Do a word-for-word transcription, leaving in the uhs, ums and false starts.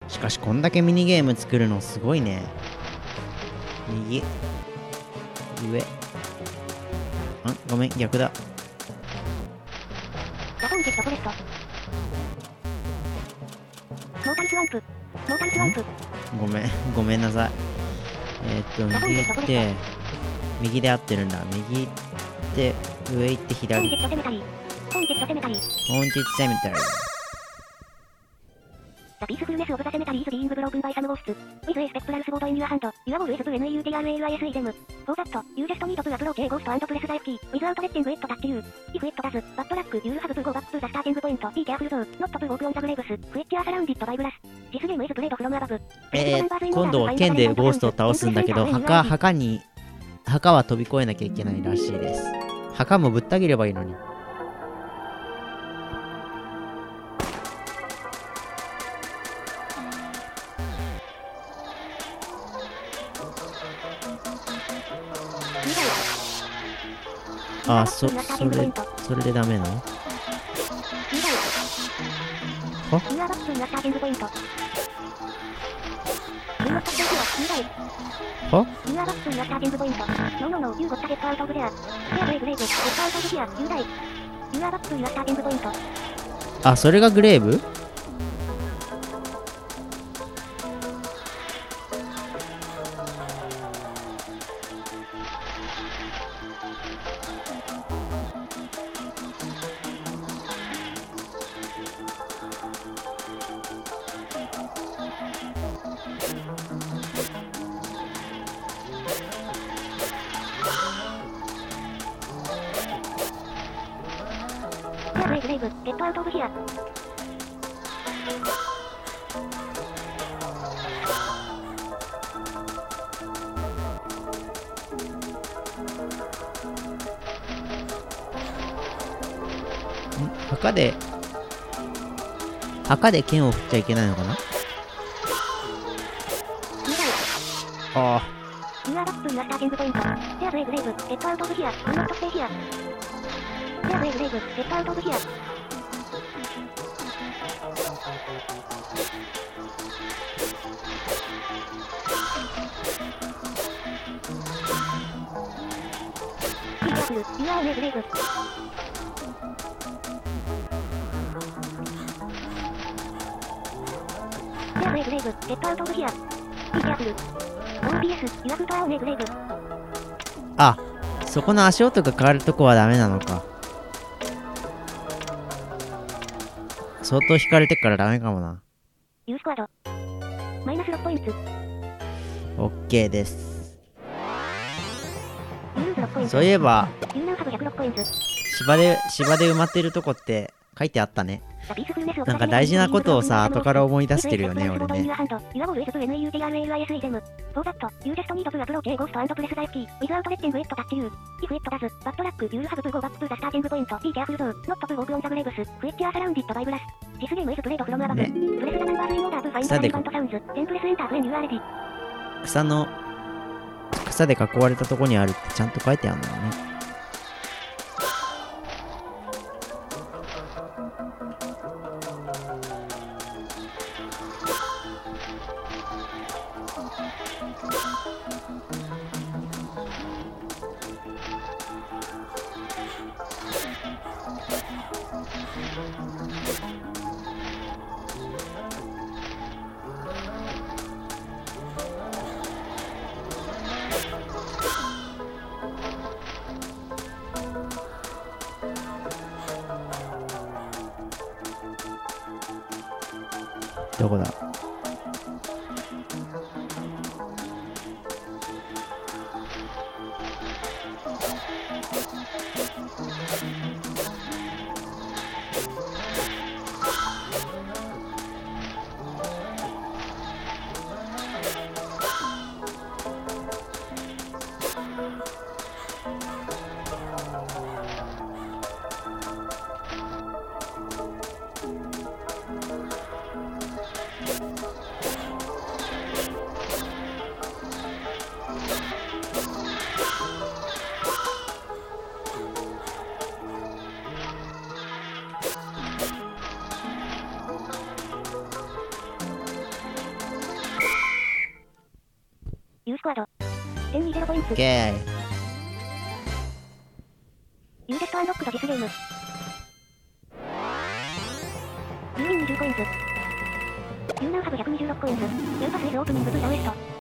しかしこんだけミニゲーム作るのすごいね。右上、あ、ごめん、逆だ。 ラボンジェットフォレスト。モータルスワンプ。モータルスワンプ。 ごめん、ごめんなさい。えー、っと、右行って、右で合ってるんだ。右行って、上行って左。 ホーンテッドセメタリー。ホーンテッドセメタリー。 ホーンテッドセメタリー。 The peacefulness of the cemetery is being broken by some ghosts. With a spectral sword in your hand, your wall is vulnerable them. For that, you just need to approach a ghost and press the F key, without letting it touch you. If it does, bad luck, you'll have to go back to the starting point. Be careful though, not to walk on the graves, which are surrounded by grass. This game is played from above. えー、今度は剣でゴーストを倒すんだけど、墓、墓に、墓は飛び越えなきゃいけないらしいです。墓もぶった切ればいいのに。あ、そ、それ、それでダメなの？は？は？あ、それがグレーブ？墓で墓で剣を振っちゃいけないのかな。ああ。あ、そこの足音が変わるとこはダメなのか。相当引かれてからダメかもな。 ユースコアドマイナスろくポイント。 オッケーです。そういえば芝で芝で埋まってるとこって書いてあったね。なんか大事なことをさ、後から思い出してるよね、俺ね。草で草の草で囲われたとこにあるってちゃんと書いてあるんだよね。どこだ？ ユースクワード。てんにじゅうポイント。 オッケー。 ユージェストアンロックドディスゲーム。ユーインにじゅうコインズ。ユーナウハブひゃくにじゅうろくコインズ。ユーパスイズオープニングブイザウエスト。